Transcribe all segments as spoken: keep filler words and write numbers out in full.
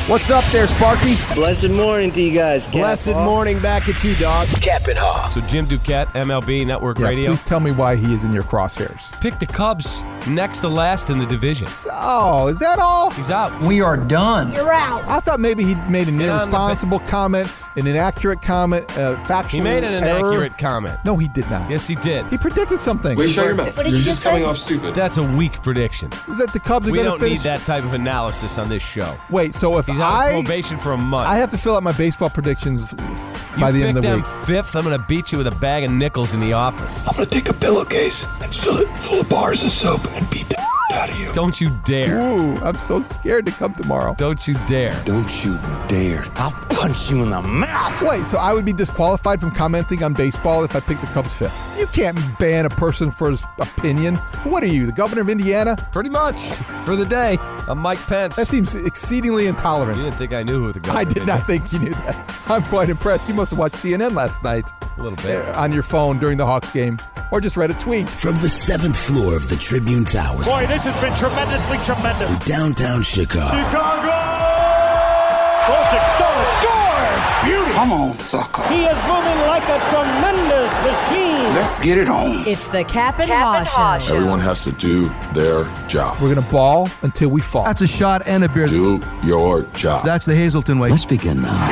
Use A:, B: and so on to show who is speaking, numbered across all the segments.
A: What's up there, Sparky?
B: Blessed morning to you guys. Cap
A: Blessed
B: Hall.
A: morning back at you, dog.
C: Cap and Haw.
D: So Jim Duquette, M L B Network
A: Yeah,
D: Radio.
A: please tell me why he is in your crosshairs.
D: Pick the Cubs next to last in the division.
A: Oh, is that all?
D: He's out.
E: We are done.
F: You're out.
A: I thought maybe he made an
D: Get on the
A: irresponsible comment, an inaccurate comment, a factual
D: He made an
A: error.
D: inaccurate comment.
A: No, he did not.
D: Yes, he did.
A: He predicted something.
G: Wait, shut your mouth.
F: What did
G: You're
F: you
G: just
F: just
G: coming
F: say?
G: off stupid.
D: That's a weak prediction.
A: That the Cubs are
D: We
A: going to
D: don't
A: finish.
D: need that type of analysis on this show.
A: Wait, so if
D: He's on
A: I
D: probation for a month.
A: I have to fill out my baseball predictions by the
D: you
A: end of
D: pick
A: the
D: them
A: week.
D: fifth, I'm going to beat you with a bag of nickels in the office.
C: I'm gonna take a pillowcase and fill it full of bars of soap and beat the out of you.
D: Don't you dare.
A: Ooh, I'm so scared to come tomorrow.
D: Don't you dare.
C: Don't you dare. I'll punch you in the mouth.
A: Wait, so I would be disqualified from commenting on baseball if I picked the Cubs fifth? You can't ban a person for his opinion. What are you, the governor of Indiana?
D: Pretty much. For the day. I'm Mike Pence.
A: That seems exceedingly intolerant.
D: You didn't think I knew who the governor
A: I did
D: is.
A: not think you knew that. I'm quite impressed. You must have watched C N N last night
D: A little bit.
A: uh, on your phone during the Hawks game, or just read a tweet.
H: From the seventh floor of the Tribune Towers,
I: Boy, this has been tremendously tremendous.
H: downtown Chicago,
I: Chicago! Colchik stole it, scores! Beauty!
E: Come on, sucker.
B: He is moving like a tremendous machine.
E: Let's get it on.
F: It's the Cap and Haw Show.
G: Everyone has to do their job.
A: We're going to ball until we fall.
J: That's a shot and a beer.
G: Do your job.
J: That's the Hazelton way.
H: Let's begin now.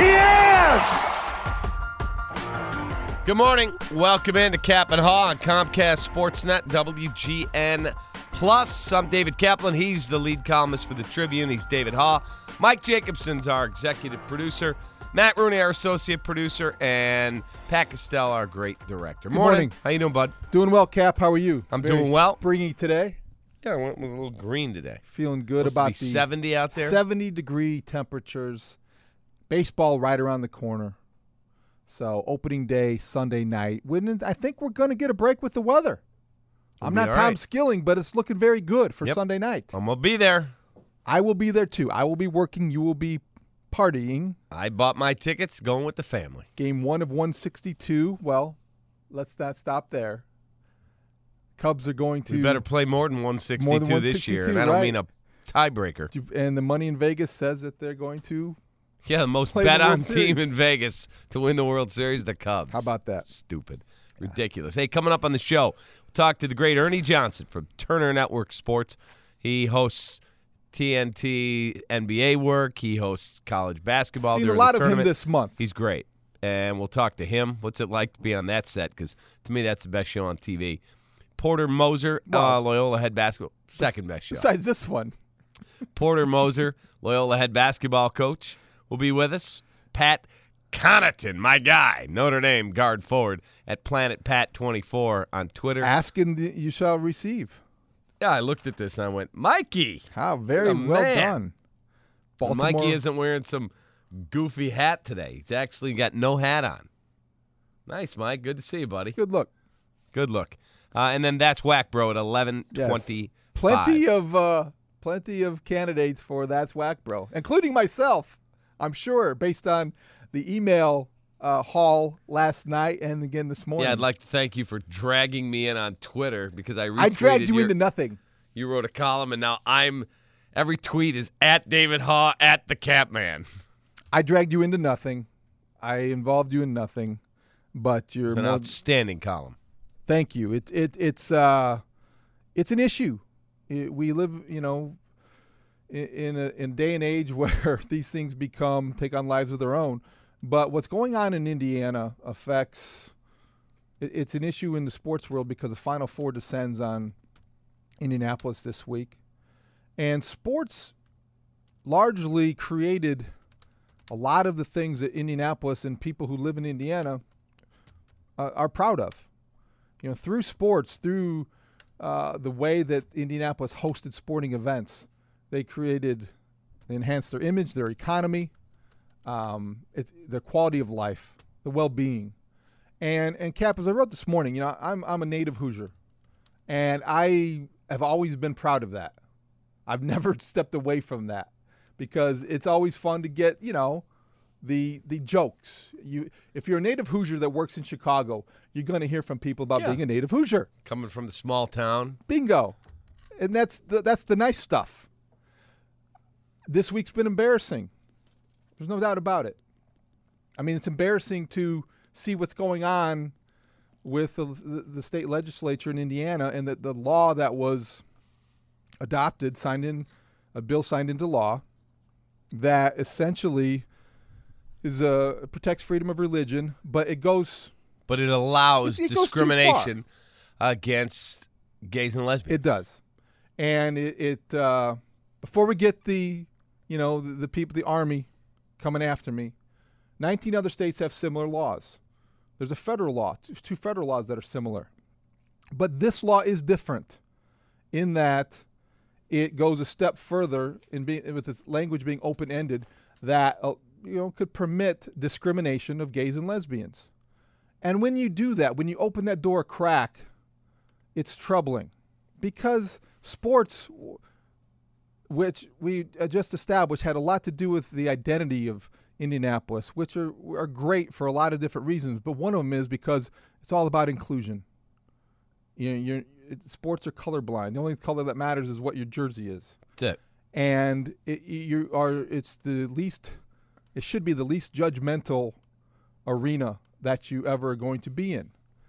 D: Good morning. Welcome into Cap and Haw on Comcast Sportsnet, W G N Plus. I'm David Kaplan. He's the lead columnist for the Tribune. He's David Haw. Mike Jacobson's our executive producer. Matt Rooney, our associate producer, and Pat Castell, our great director.
A: Good morning.
D: How you doing, bud?
A: Doing well, Cap. How are you?
D: I'm
A: Very
D: doing well.
A: Springy today.
D: Yeah, I went with a little green today.
A: Feeling good
D: Supposed to
A: about
D: be
A: the
D: seventy out there.
A: seventy degree temperatures. Baseball right around the corner. So opening day, Sunday night. Wouldn't I think we're going to get a break with the weather.
D: We'll
A: I'm
D: be
A: not
D: all
A: Tom
D: right.
A: Skilling, but it's looking very good for
D: Yep.
A: Sunday night.
D: I'm going to be there.
A: I will be there too. I will be working. You will be partying.
D: I bought my tickets, going with the family.
A: Game one of one sixty-two. Well, let's not stop there. Cubs are going to.
D: We better play more than one sixty-two,
A: More than
D: this year,
A: 162,
D: and I don't
A: right.
D: mean a tiebreaker.
A: And the money in Vegas says that they're going to.
D: Yeah, the most
A: Play the
D: bet-on
A: World
D: team
A: Series.
D: in Vegas to win the World Series, the Cubs.
A: How about that?
D: Stupid. Ridiculous. Hey, coming up on the show, we'll talk to the great Ernie Johnson from Turner Network Sports. He hosts T N T N B A work. He hosts college basketball.
A: Seen a
D: during
A: lot
D: the
A: of him
D: tournament.
A: this month.
D: He's great. And we'll talk to him. What's it like to be on that set? Because to me, that's the best show on T V. Porter Moser,
A: Well,
D: uh, Loyola head basketball, second best show.
A: Besides this one.
D: Porter Moser, Loyola head basketball coach, will be with us. Pat Connaughton, my guy, Notre Dame guard forward at Planet Pat twenty-four on Twitter.
A: Asking the, you shall receive.
D: Yeah, I looked at this and I went, Mikey.
A: How very
D: The
A: well
D: man.
A: done.
D: And
A: Baltimore.
D: Mikey isn't wearing some goofy hat today. He's actually got no hat on. Nice, Mike. Good to see you, buddy.
A: It's a good look.
D: Good look. Uh, and then that's Whack Bro at eleven
A: Yes.
D: twenty.
A: Plenty of uh, plenty of candidates for That's Whack Bro, including myself. I'm sure, based on the email uh, haul last night and again this morning.
D: Yeah, I'd like to thank you for dragging me in on Twitter because I retweeted
A: I dragged you
D: your,
A: into nothing.
D: You wrote a column, and now I'm every tweet is at David Haw at the Capman.
A: I dragged you into nothing. I involved you in nothing, but you're
D: It's an
A: more,
D: outstanding column.
A: Thank you. It it it's uh it's an issue. It, we live, you know, in in a, in a day and age where these things become take on lives of their own. But what's going on in Indiana affects. It, it's an issue in the sports world because the Final Four descends on Indianapolis this week, and sports largely created a lot of the things that Indianapolis and people who live in Indiana uh, are proud of. You know, through sports, through uh, the way that Indianapolis hosted sporting events, they created, they enhanced their image, their economy, um, it's their quality of life, the well-being. And and Cap, as I wrote this morning, you know, I'm I'm a native Hoosier, and I have always been proud of that. I've never stepped away from that because it's always fun to get, you know, the the jokes. You if you're a native Hoosier that works in Chicago, you're going to hear from people about
D: Yeah.
A: being a native Hoosier.
D: Coming from the small town.
A: Bingo. And that's the, that's the nice stuff. This week's been embarrassing. There's no doubt about it. I mean, it's embarrassing to see what's going on with the, the state legislature in Indiana and that the law that was adopted, signed in, a bill signed into law that essentially is uh, protects freedom of religion, but it goes...
D: But it allows
A: it, it
D: discrimination against gays and lesbians.
A: It does. And it, it uh, before we get the, you know, the, the people, the Army coming after me, nineteen other states have similar laws. There's a federal law, two federal laws that are similar. But this law is different in that it goes a step further in being, with its language being open-ended, that uh, you know could permit discrimination of gays and lesbians. And when you do that, when you open that door a crack, it's troubling because sports, which we just established, had a lot to do with the identity of Indianapolis, which are are great for a lot of different reasons. But one of them is because it's all about inclusion. You know, you're, it, sports are colorblind. The only color that matters is what your jersey is.
D: That's it.
A: And it, you are. It's the least. It should be the least judgmental arena that you ever are going to be in.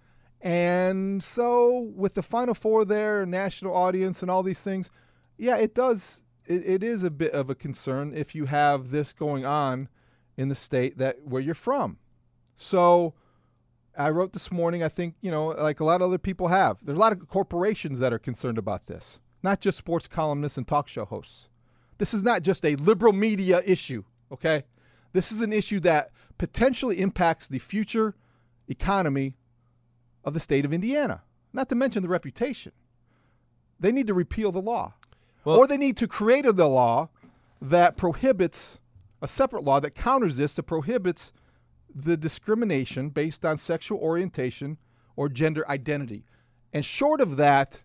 A: And so with the Final Four there, national audience and all these things, yeah, it does. It, it is a bit of a concern if you have this going on in the state that where you're from. So I wrote this morning, I think, you know, like a lot of other people have. There's a lot of corporations that are concerned about this, not just sports columnists and talk show hosts. This is not just a liberal media issue, okay? This is an issue that potentially impacts the future economy of the state of Indiana, not to mention the reputation. They need to repeal the law.
D: Well,
A: or they need to create a law that prohibits, a separate law that counters this, that prohibits the discrimination based on sexual orientation or gender identity. And short of that,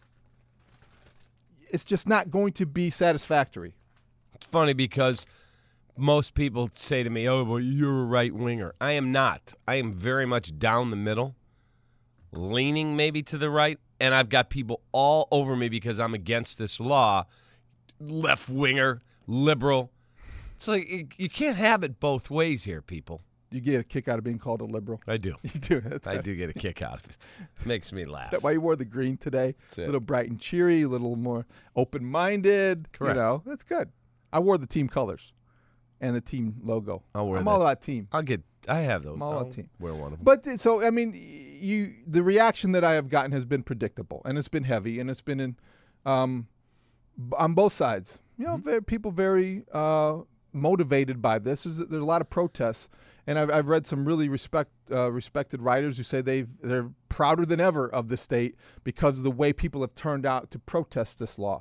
A: it's just not going to be satisfactory.
D: It's funny because most people say to me, oh, well, you're a right-winger. I am not. I am very much down the middle, leaning maybe to the right, and I've got people all over me because I'm against this law. Left-winger, liberal. It's like you can't have it both ways here, people.
A: You get a kick out of being called a liberal?
D: I do.
A: You do. That's
D: I
A: good.
D: do get a kick out of it. Makes me laugh.
A: Is that why you wore the green today?
D: That's it.
A: A little bright and cheery, a little more open-minded.
D: Correct.
A: You know, that's good. I wore the team colors and the team logo.
D: I'll wear
A: I'm
D: that.
A: all about team.
D: I'll get. I have those.
A: I'm all
D: I'll
A: about team.
D: wear one of them.
A: But so I mean, you the reaction that I have gotten has been predictable, and it's been heavy, and it's been in um, on both sides. You know,
D: Mm-hmm.
A: very, people very uh, motivated by this. There's, there's a lot of protests, and I've, I've read some really respect uh, respected writers who say they've they're prouder than ever of the state because of the way people have turned out to protest this law.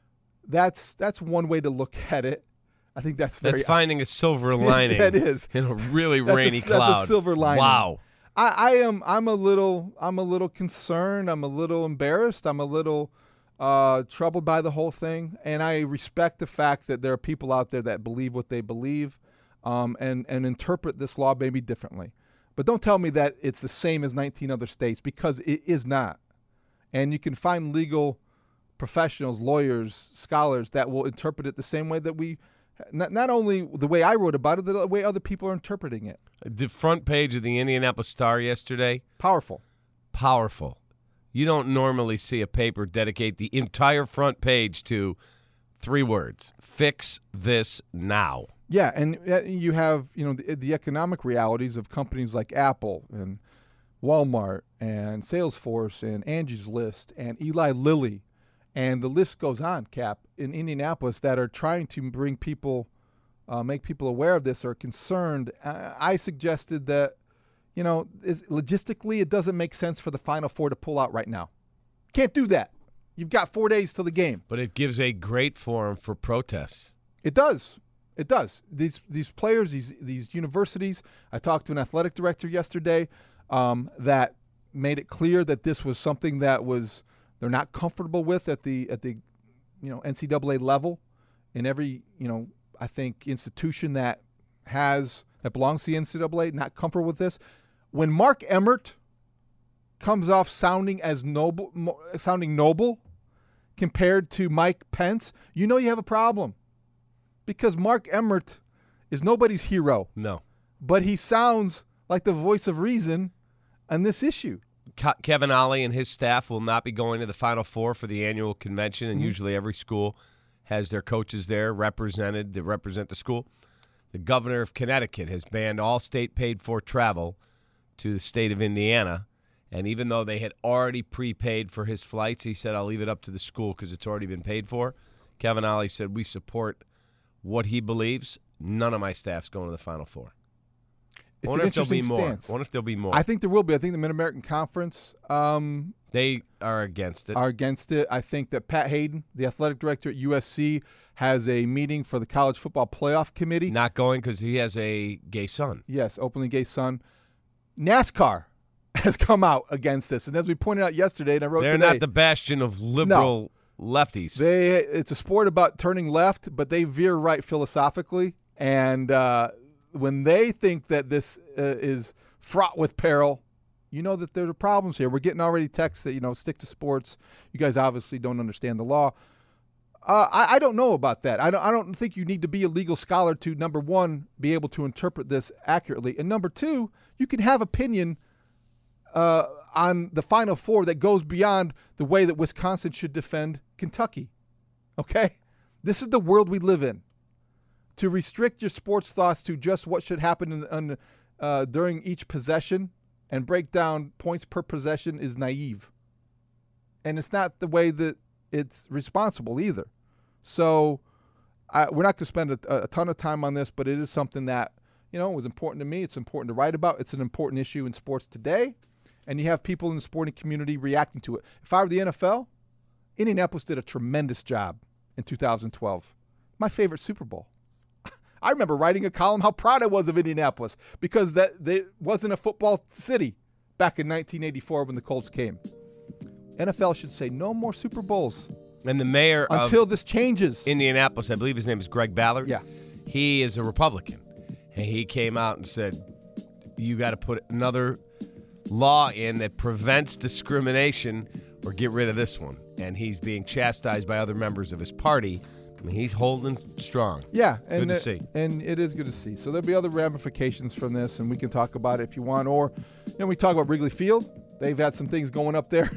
A: That's that's one way to look at it. I think that's very
D: That's finding a silver lining.
A: That is
D: in a really
A: that's
D: rainy
A: a,
D: cloud.
A: That's a silver lining.
D: Wow.
A: I, I am. I'm a little. I'm a little concerned. I'm a little embarrassed. I'm a little uh, troubled by the whole thing. And I respect the fact that there are people out there that believe what they believe, um, and and interpret this law maybe differently. But don't tell me that it's the same as nineteen other states, because it is not. And you can find legal professionals, lawyers, scholars that will interpret it the same way that we. Not, not only the way I wrote about it, the way other people are interpreting it.
D: The front page of the Indianapolis Star yesterday.
A: Powerful.
D: Powerful. You don't normally see a paper dedicate the entire front page to three words: fix this now.
A: Yeah, and you have, you know, the, the economic realities of companies like Apple and Walmart and Salesforce and Angie's List and Eli Lilly. And the list goes on, Cap, in Indianapolis that are trying to bring people, uh, make people aware of this or concerned. Uh, I suggested that, you know, is, logistically it doesn't make sense for the Final Four to pull out right now. Can't do that. You've got four days till the game.
D: But it gives a great forum for protests.
A: It does. It does. These these players, these these universities. I talked to an athletic director yesterday um, that made it clear that this was something that was they're not comfortable with at the at the you know N C double A level. In every you know I think institution that has that belongs to the N C double A, not comfortable with this. When Mark Emmert comes off sounding as noble, sounding noble compared to Mike Pence, you know you have a problem. Because Mark Emmert is nobody's hero.
D: No.
A: But he sounds like the voice of reason on this issue.
D: Ke- Kevin Ollie and his staff will not be going to the Final Four for the annual convention, and
A: Mm-hmm.
D: usually every school has their coaches there represented that represent the school. The governor of Connecticut has banned all state paid-for travel to the state of Indiana, and even though they had already prepaid for his flights, he said, I'll leave it up to the school because it's already been paid for. Kevin Ollie said, we support what he believes. None of my staff's going to the Final Four.
A: It's
D: I wonder
A: an
D: if there'll be
A: interesting
D: more.
A: stance.
D: I wonder if there'll be more.
A: I think there will be. I think the Mid-American Conference um,
D: they are against it.
A: are against it. I think that Pat Hayden, the athletic director at U S C, has a meeting for the College Football Playoff Committee.
D: Not going because he has a gay son.
A: Yes, openly gay son. NASCAR has come out against this. And as we pointed out yesterday, and I wrote
D: They're
A: today,
D: not the bastion of liberal lefties.
A: They it's a sport about turning left, but they veer right philosophically. And uh, when they think that this uh, is fraught with peril, you know that there are problems here. We're getting already texts that, you know, stick to sports. You guys obviously don't understand the law. Uh, I, I don't know about that. I don't, I don't think you need to be a legal scholar to, number one, be able to interpret this accurately. And number two, you can have opinion uh, on the Final Four that goes beyond the way that Wisconsin should defend Kentucky. Okay? This is the world we live in. To restrict your sports thoughts to just what should happen in, in, uh, during each possession and break down points per possession is naive. And it's not the way that it's responsible either. So I, we're not going to spend a, a ton of time on this, but it is something that, you know, was important to me. It's important to write about. It's an important issue in sports today. And you have people in the sporting community reacting to it. If I were the N F L, Indianapolis did a tremendous job in two thousand twelve. My favorite Super Bowl. I remember writing a column how proud I was of Indianapolis because that they wasn't a football city back in nineteen eighty-four when the Colts came. N F L should say no more Super Bowls.
D: And the mayor
A: until
D: of
A: this changes.
D: Indianapolis, I believe his name is Greg Ballard.
A: Yeah.
D: He is a Republican. And he came out and said, you got to put another law in that prevents discrimination or get rid of this one. And he's being chastised by other members of his party. I mean, he's holding strong.
A: Yeah. And
D: good to
A: it,
D: see.
A: And it is good to see. So there'll be other ramifications from this, and we can talk about it if you want. Or, you know, we talk about Wrigley Field. They've had some things going up there.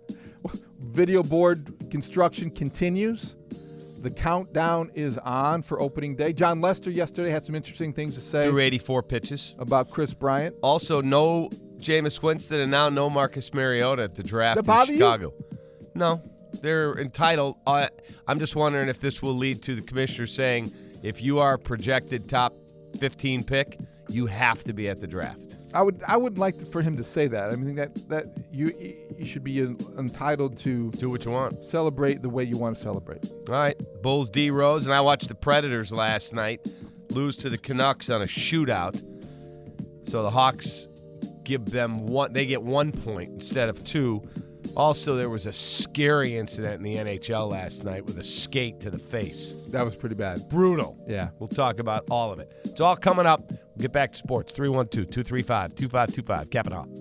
A: Video board construction continues. The countdown is on for opening day. John Lester yesterday had some interesting things to say.
D: Through eighty-four pitches.
A: About Chris Bryant.
D: Also, no Jameis Winston and now no Marcus Mariota at the draft
A: That bother
D: in
A: you?
D: Chicago. No, they're entitled. Uh, I'm just wondering if this will lead to the commissioner saying if you are a projected top fifteen pick, you have to be at the draft.
A: I would I would like to, for him to say that. I mean that that you you should be entitled to
D: do what you want,
A: celebrate the way you want to celebrate.
D: All right, Bulls D Rose and I watched the Predators last night lose to the Canucks on a shootout. So the Hawks give them one. They get one point instead of two. Also, there was a scary incident in the N H L last night with a skate to the face.
A: That was pretty bad.
D: Brutal.
A: Yeah.
D: We'll talk about all of it. It's all coming up. We'll get back to sports. three one two, two three five, two five two five. Cap and Haw.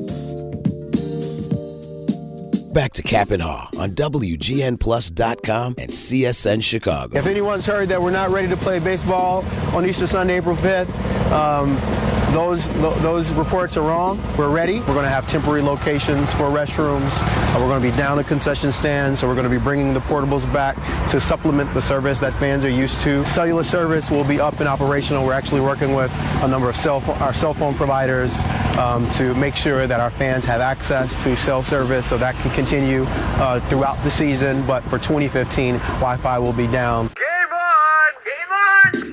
H: Back to Cap and Haw on W G N Plus dot com and C S N Chicago.
J: If anyone's heard that we're not ready to play baseball on Easter Sunday, April fifth, um, those th- those reports are wrong. We're ready. We're going to have temporary locations for restrooms. Uh, we're going to be down at concession stands, so we're going to be bringing the portables back to supplement the service that fans are used to. Cellular service will be up and operational. We're actually working with a number of cell phone, our cell phone providers um, to make sure that our fans have access to cell service, so that can continue uh, throughout the season. But for twenty fifteen, Wi-Fi will be down.
I: Game on! Game on!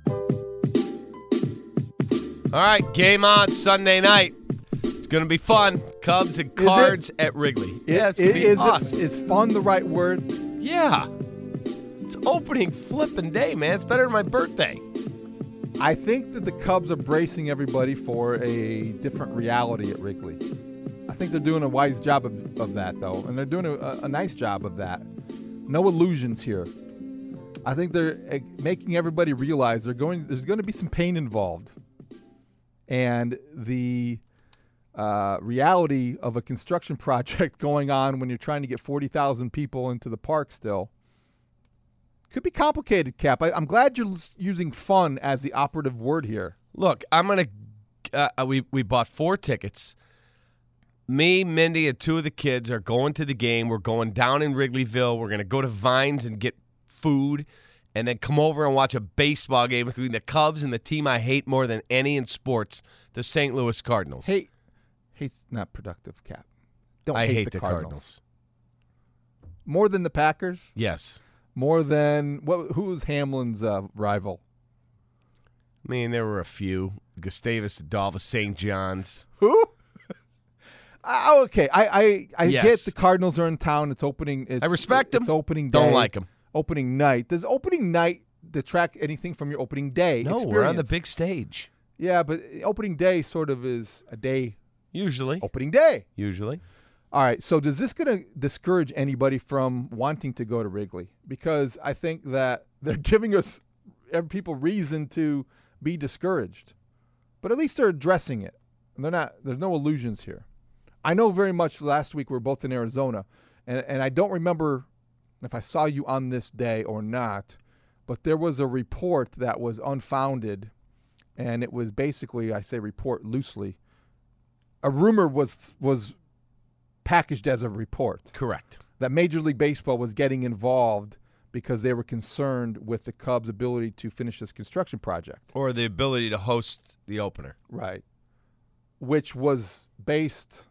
D: All right, game on Sunday night. It's going to be fun. Cubs and Cards at Wrigley.
A: It,
D: yeah, it's going to be
A: is
D: awesome.
A: It, is fun the right word?
D: Yeah. It's opening flipping day, man. It's better than my birthday.
A: I think that the Cubs are bracing everybody for a different reality at Wrigley. I think they're doing a wise job of, of that, though, and they're doing a, a nice job of that. No illusions here. I think they're uh, making everybody realize they're going. There's going to be some pain involved, and the uh, reality of a construction project going on when you're trying to get forty thousand people into the park still Could be complicated, Cap. I, I'm glad you're s- using fun as the operative word here.
D: Look, I'm gonna. Uh, we we bought four tickets. Me, Mindy, and two of the kids are going to the game. We're going down in Wrigleyville. We're gonna go to Vines and get food, and then come over and watch a baseball game between the Cubs and the team I hate more than any in sports, the Saint Louis Cardinals.
A: Hate, hate's not productive, Cap. Don't
D: I
A: hate,
D: hate
A: the,
D: the
A: Cardinals.
D: Cardinals.
A: More than the Packers.
D: Yes.
A: More than what? Who was Hamlin's uh, rival?
D: I mean, there were a few. Gustavus Adolphus, Saint John's.
A: Who? uh, okay, I I, I
D: Yes.
A: get the Cardinals are in town. It's opening. It's,
D: I respect them.
A: It's opening day.
D: Don't like them.
A: Opening night. Does opening night detract anything from your opening day
D: No,
A: experience?
D: we're on the big stage.
A: Yeah, but opening day sort of is a day.
D: Usually.
A: Opening day.
D: Usually.
A: All right, so does this going to discourage anybody from wanting to go to Wrigley? Because I think that they're giving us people reason to be discouraged. But at least they're addressing it. And they're not. There's no illusions here. I know very much last week we were both in Arizona, and, and I don't remember if I saw you on this day or not, but there was a report that was unfounded, and it was basically, I say report loosely, a rumor was was packaged as a report.
D: Correct.
A: That Major League Baseball was getting involved because they were concerned with the Cubs' ability to finish this construction project.
D: Or the ability to host the opener.
A: Right. Which was based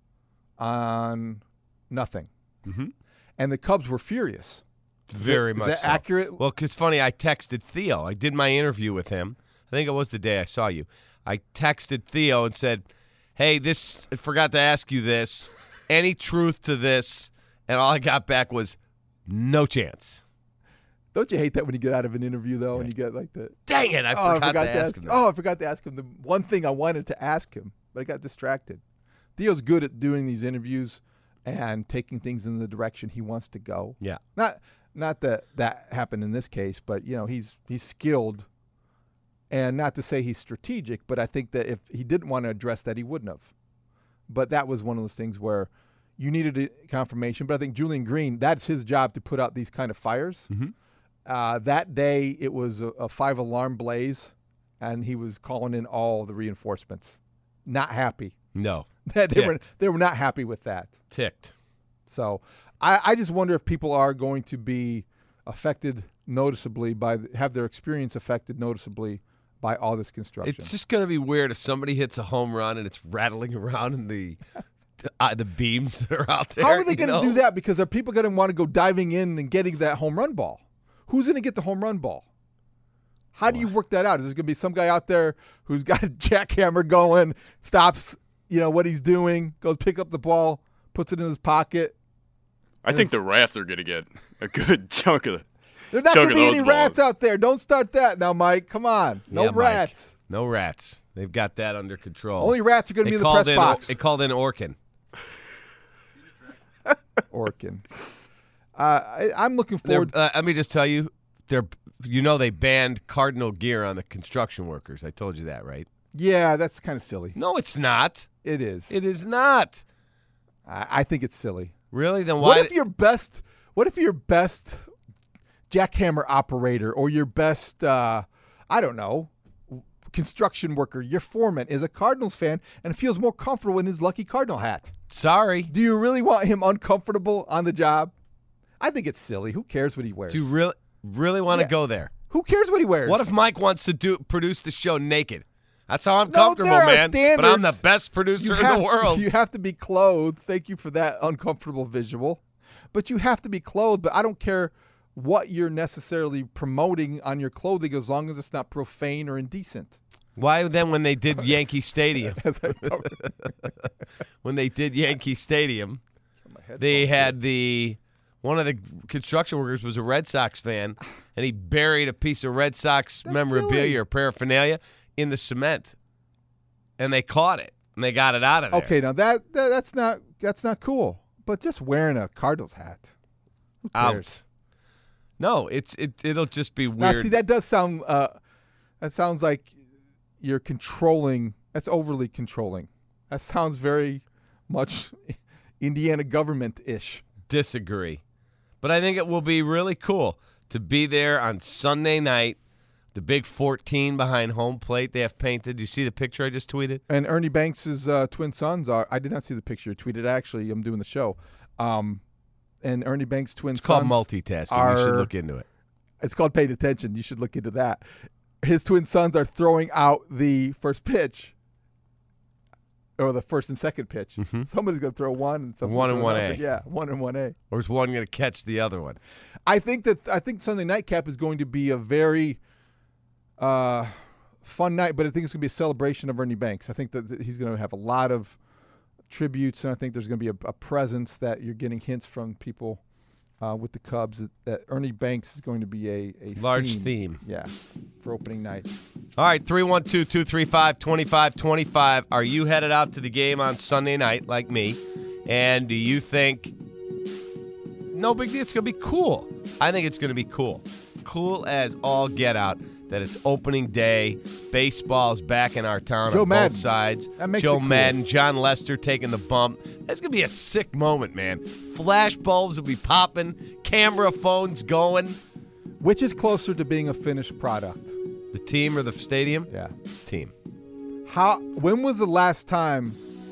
A: on nothing.
D: Mm-hmm.
A: And the Cubs were furious.
D: Very
A: is
D: much
A: that
D: so.
A: accurate?
D: Well, it's funny. I texted Theo. I did my interview with him. I think it was the day I saw you. I texted Theo and said, hey, this, I forgot to ask you this. Any truth to this? And all I got back was, no chance.
A: Don't you hate that when you get out of an interview, though, and you get like the...
D: Dang it, I
A: oh,
D: forgot,
A: I forgot
D: to,
A: to
D: ask
A: ask
D: him
A: him.
D: that.
A: Oh, I forgot to ask him the one thing I wanted to ask him, but I got distracted. Theo's good at doing these interviews and taking things in the direction he wants to go.
D: Yeah.
A: Not not that that happened in this case, but, you know, he's he's skilled. And not to say he's strategic, but I think that if he didn't want to address that, he wouldn't have. But that was one of those things where you needed a confirmation. But I think Julian Green, that's his job to put out these kind of fires.
D: Mm-hmm.
A: Uh, that day, it was a, a five-alarm blaze, and he was calling in all the reinforcements. Not happy.
D: No.
A: they
D: Ticked.
A: were they were not happy with that.
D: Ticked.
A: So I, I just wonder if people are going to be affected noticeably by the, have their experience affected noticeably by all this construction.
D: It's just going to be weird if somebody hits a home run and it's rattling around in the uh, the beams that are out there.
A: How are they
D: you
A: going to
D: know?
A: do that? Because are people going to want to go diving in and getting that home run ball? Who's going to get the home run ball? How do you work that out? Is there going to be some guy out there who's got a jackhammer going, stops, you know, what he's doing, goes pick up the ball, puts it in his pocket?
K: I think the rats are going to get a good chunk of it.
A: There's not
K: chunk
A: going to
K: of
A: be any
K: those
A: rats
K: balls.
A: out there. Don't start that now, Mike. Come on. No
D: Yeah, Mike.
A: rats.
D: No rats. They've got that under control.
A: Only rats are going to
D: They
A: be in the
D: called
A: press
D: in,
A: box.
D: They called in Orkin.
A: Orkin. Uh, I, I'm looking
D: They're-
A: forward.
D: Uh, let me just tell you, they're you know they banned Cardinal gear on the construction workers. I told you that, right?
A: Yeah, that's kind of silly.
D: No, it's not.
A: It is.
D: It is not.
A: I, I think it's silly.
D: Really? Then why?
A: What if your best? What if your best jackhammer operator or your best, uh, I don't know, construction worker, your foreman is a Cardinals fan and feels more comfortable in his lucky Cardinal hat?
D: Sorry.
A: Do you really want him uncomfortable on the job? I think it's silly. Who cares what he wears?
D: Do you really, really want to
A: Yeah.
D: go there?
A: Who cares what he wears?
D: What if Mike wants to do produce the show naked? That's how I'm
A: No,
D: comfortable,
A: there are
D: man. But I'm the
A: standards.
D: best producer
A: You
D: in
A: have-
D: the world.
A: You have to be clothed. Thank you for that uncomfortable visual. But you have to be clothed. But I don't care what you're necessarily promoting on your clothing as long as it's not profane or indecent.
D: Why then when they did Yankee Stadium?
A: As I know.
D: when they did Yankee Stadium, they had the one of the construction workers was a Red Sox fan, and he buried a piece of Red Sox
A: That's
D: memorabilia
A: silly.
D: or paraphernalia in the cement, and they caught it and they got it out of there.
A: Okay, now that, that that's not that's not cool. But just wearing a Cardinals hat, who cares?
D: Out. No, it's it. It'll just be weird.
A: Now, see, that does sound. Uh, that sounds like you're controlling. That's overly controlling. That sounds very much Indiana government-ish.
D: Disagree, but I think it will be really cool to be there on Sunday night. The big fourteen behind home plate they have painted. You see the picture I just tweeted?
A: And Ernie Banks' uh, twin sons are – I did not see the picture tweeted. Actually, I'm doing the show. Um, and Ernie Banks' twin
D: it's
A: sons
D: It's called multitasking.
A: Are,
D: you should look into it.
A: It's called paying attention. You should look into that. His twin sons are throwing out the first pitch or the first and second pitch.
D: Mm-hmm.
A: Somebody's going to throw one. and somebody's
D: One and one
A: another.
D: A.
A: Yeah, one and one A.
D: Or is one going to catch the other one?
A: I think that I think Sunday Nightcap is going to be a very uh, fun night, but I think it's going to be a celebration of Ernie Banks. I think that he's going to have a lot of tributes, and I think there's going to be a, a presence that you're getting hints from people uh, with the Cubs that, that Ernie Banks is going to be a, a
D: large
A: theme.
D: theme.
A: Yeah, for opening night.
D: All right, three one two, two three five, two five two five. Are you headed out to the game on Sunday night like me? And do you think no big deal, it's going to be cool? I think it's going to be cool. Cool as all get out that it's opening day. Baseball's back in our town
A: Joe
D: on
A: Madden.
D: both sides.
A: That makes
D: Joe
A: it cool.
D: Madden, John Lester taking the bump. That's going to be a sick moment, man. Flash bulbs will be popping, camera phones going.
A: Which is closer to being a finished product?
D: The team or the stadium?
A: Yeah.
D: Team.
A: How? When was the last time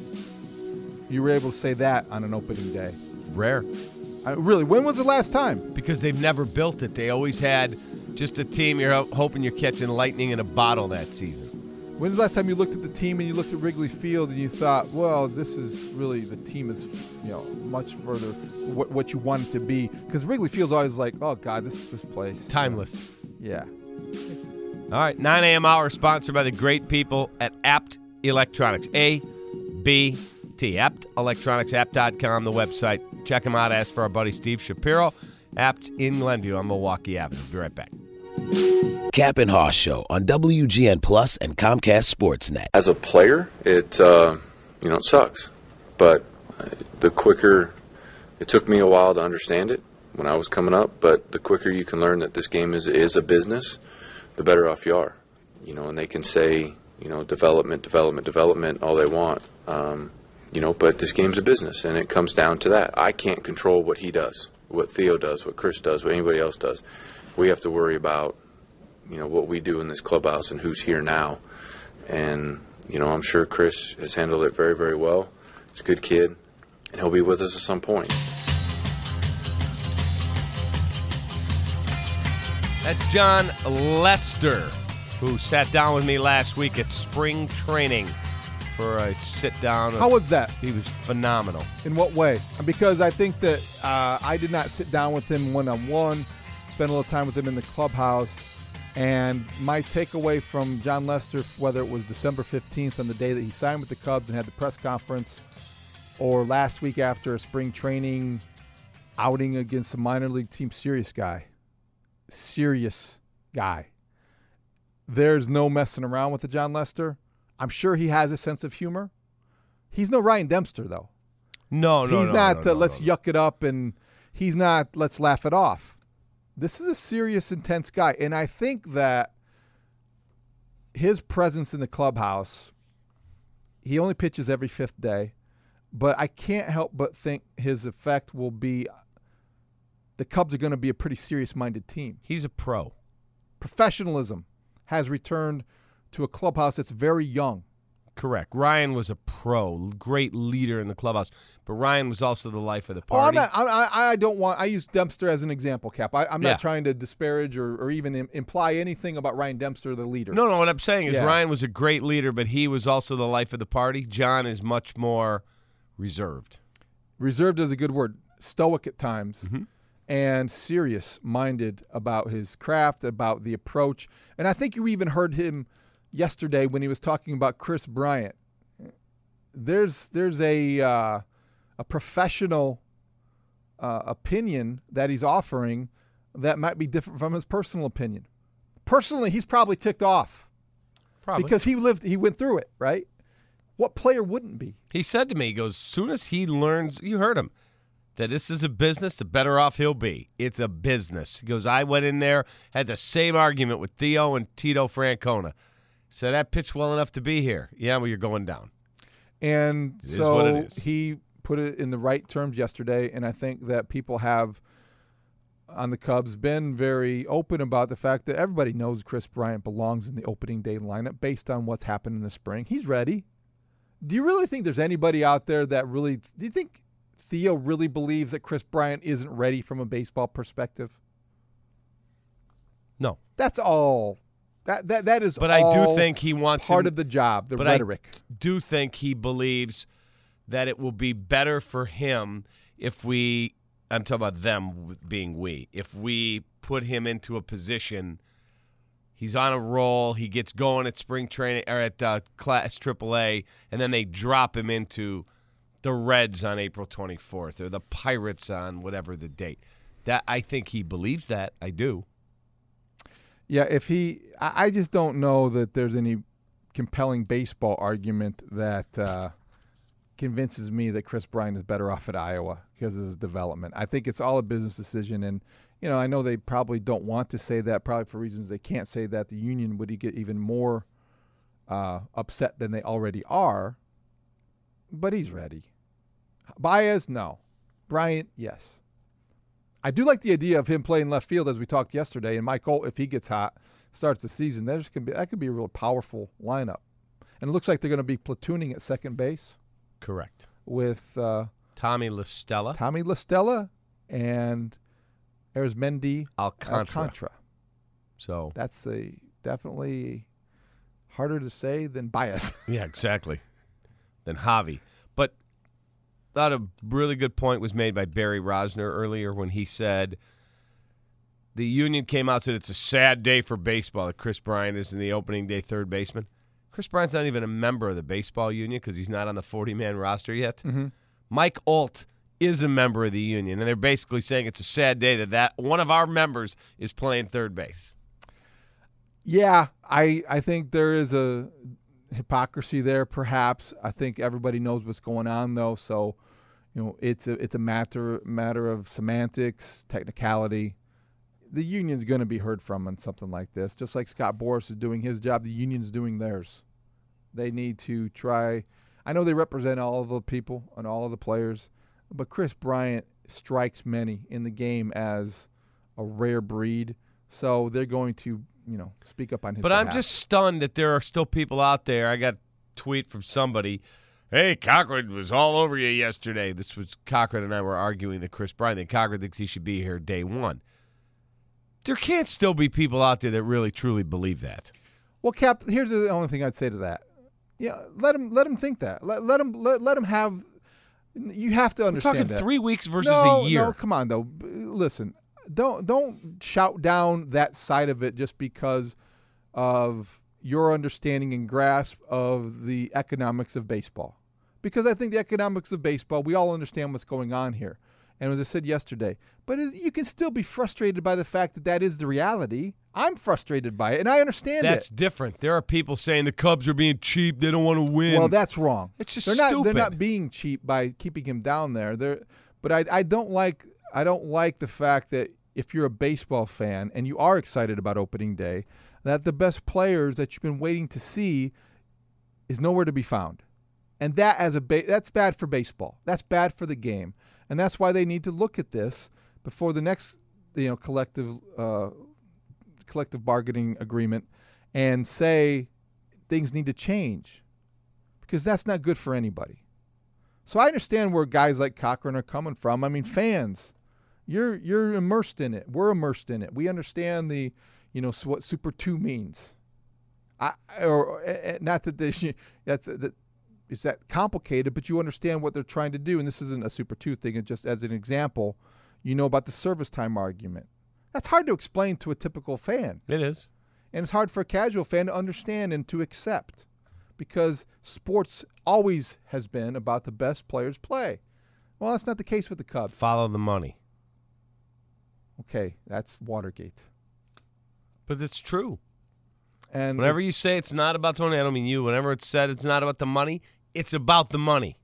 A: you were able to say that on an opening day?
D: Rare.
A: I, really, when was the last time?
D: Because they've never built it. They always had just a team you're ho- hoping you're catching lightning in a bottle that season.
A: When's the last time you looked at the team and you looked at Wrigley Field and you thought, well, this is really, the team is, you know, much further what, what you want it to be? Because Wrigley Field's always like, oh, God, this this place.
D: Timeless.
A: Yeah.
D: All right, nine a.m. hour sponsored by the great people at Apt Electronics. A B T. Apt Electronics, apt dot com, the website. Check them out. Ask for our buddy Steve Shapiro. Apt in Glenview on Milwaukee Avenue. Be right back.
H: Cap and Haw Show on W G N Plus and Comcast Sportsnet.
G: As a player, it uh, you know it sucks, but the quicker it took me a while to understand it when I was coming up. But the quicker you can learn that this game is is a business, the better off you are. You know, and they can say you know development, development, development all they want. Um, you know, but this game's a business, and it comes down to that. I can't control what he does, what Theo does, what Chris does, what anybody else does. We have to worry about, you know, what we do in this clubhouse and who's here now. And, you know, I'm sure Chris has handled it very, very well. He's a good kid, and he'll be with us at some point.
D: That's John Lester, who sat down with me last week at spring training for a sit-down.
A: How was that?
D: He was phenomenal.
A: In what way? Because I think that uh, I did not sit down with him one-on-one, spend a little time with him in the clubhouse, and my takeaway from John Lester, whether it was December fifteenth on the day that he signed with the Cubs and had the press conference, or last week after a spring training outing against a minor league team, serious guy. Serious guy. There's no messing around with the John Lester. I'm sure he has a sense of humor. He's no Ryan Dempster, though.
D: No, no,
A: He's
D: no,
A: not,
D: no,
A: uh,
D: no,
A: let's
D: no, no.
A: yuck it up, and he's not, let's laugh it off. This is a serious, intense guy. And I think that his presence in the clubhouse, he only pitches every fifth day, but I can't help but think his effect will be the Cubs are going to be a pretty serious-minded team.
D: He's a pro.
A: Professionalism has returned to a clubhouse that's very young.
D: Correct. Ryan was a pro, great leader in the clubhouse, but Ryan was also the life of the
A: Oh, I'm
D: party.
A: not, I, I I don't want. I use Dempster as an example, Cap. I, I'm not
D: Yeah.
A: trying to disparage or, or even im- imply anything about Ryan Dempster, the leader.
D: No, no, what I'm saying is
A: Yeah.
D: Ryan was a great leader, but he was also the life of the party. John is much more reserved.
A: Reserved is a good word. Stoic at times,
D: Mm-hmm.
A: and serious-minded about his craft, about the approach. And I think you even heard him yesterday when he was talking about Chris Bryant. There's there's a uh, a professional uh, opinion that he's offering that might be different from his personal opinion. Personally, he's probably ticked off
D: Probably.
A: because he lived, he went through it, right? What player wouldn't be?
D: He said to me, he goes, as soon as he learns, you heard him, that this is a business, the better off he'll be. It's a business. He goes, I went in there, had the same argument with Theo and Tito Francona. Said, I pitched well enough to be here. Yeah, well, you're going down.
A: And
D: It is what
A: so
D: it is.
A: he put it in the right terms yesterday, and I think that people have on the Cubs been very open about the fact that everybody knows Kris Bryant belongs in the opening day lineup based on what's happened in the spring. He's ready. Do you really think there's anybody out there that really – do you think Theo really believes that Kris Bryant isn't ready from a baseball perspective?
D: No.
A: That's all. That that that is
D: but
A: all
D: I do think he wants
A: part
D: him,
A: of the job, the
D: but
A: rhetoric.
D: I do think he believes that it will be better for him if we – I'm talking about them being we. If we put him into a position – he's on a roll. He gets going at spring training or at uh, Class triple A, and then they drop him into the Reds on April twenty-fourth or the Pirates on whatever the date. That I think he believes that. I do.
A: Yeah, if he – I just don't know that there's any compelling baseball argument that uh, convinces me that Kris Bryant is better off at Iowa because of his development. I think it's all a business decision, and – you know, I know they probably don't want to say that, probably for reasons they can't say that. The union would get even more uh, upset than they already are. But he's ready. Baez, no. Bryant, yes. I do like the idea of him playing left field, as we talked yesterday. And Mike Holt, if he gets hot, starts the season, that could be that could be a real powerful lineup. And it looks like they're going to be platooning at second base.
D: Correct.
A: With uh,
D: Tommy LaStella.
A: Tommy LaStella and Arizmendi
D: Alcantara.
A: Alcantara.
D: So
A: that's a definitely harder to say than Baez.
D: Yeah, exactly. Than Javi. But I thought a really good point was made by Barry Rosner earlier when he said the union came out and said it's a sad day for baseball that Kris Bryant is in the opening day third baseman. Kris Bryant's not even a member of the baseball union because he's not on the forty-man roster yet.
A: Mm-hmm.
D: Mike Holt is a member of the union, and they're basically saying it's a sad day that, that one of our members is playing third base.
A: Yeah, I I think there is a hypocrisy there, perhaps. I think everybody knows what's going on, though, so you know it's a it's a matter matter of semantics, technicality. The union's going to be heard from on something like this, just like Scott Boras is doing his job. The union's doing theirs. They need to try. I know they represent all of the people and all of the players. But Kris Bryant strikes many in the game as a rare breed, so they're going to, you know, speak up on his
D: But
A: behalf.
D: I'm just stunned that there are still people out there. I got a tweet from somebody, hey, Cochran was all over you yesterday. This was Cochran and I were arguing that Kris Bryant, and Cochran thinks he should be here day one. There can't still be people out there that really, truly believe that.
A: Well, Cap, here's the only thing I'd say to that. Yeah, let him let him think that. Let let him let, let him have. You have to understand.
D: We're talking
A: that.
D: three weeks versus
A: no,
D: a year.
A: No, come on though. Listen, don't don't shout down that side of it just because of your understanding and grasp of the economics of baseball. Because I think the economics of baseball, we all understand what's going on here. And as I said yesterday, but you can still be frustrated by the fact that that is the reality. I'm frustrated by it, and I understand
D: that's
A: it.
D: That's different. There are people saying the Cubs are being cheap. They don't want to win.
A: Well, that's wrong.
D: It's just
A: they're
D: stupid.
A: Not, they're not being cheap by keeping him down there. They're, but I, I don't like I don't like the fact that if you're a baseball fan and you are excited about opening day, that the best players that you've been waiting to see is nowhere to be found. And that as a ba- that's bad for baseball. That's bad for the game. And that's why they need to look at this before the next, you know, collective uh, collective bargaining agreement and say things need to change, because that's not good for anybody. So I understand where guys like Cochran are coming from. I mean, fans, you're you're immersed in it. We're immersed in it. We understand the, you know, what Super Two means. I or uh, not that they, that's that. It's that complicated, but you understand what they're trying to do. And this isn't a Super two thing. It's just as an example, you know about the service time argument. That's hard to explain to a typical fan.
D: It is.
A: And it's hard for a casual fan to understand and to accept, because sports always has been about the best players play. Well, that's not the case with the Cubs.
D: Follow the money.
A: Okay, that's Watergate.
D: But it's true.
A: And
D: whenever you say it's not about the money, I don't mean you. Whenever it's said it's not about the money, it's about the money.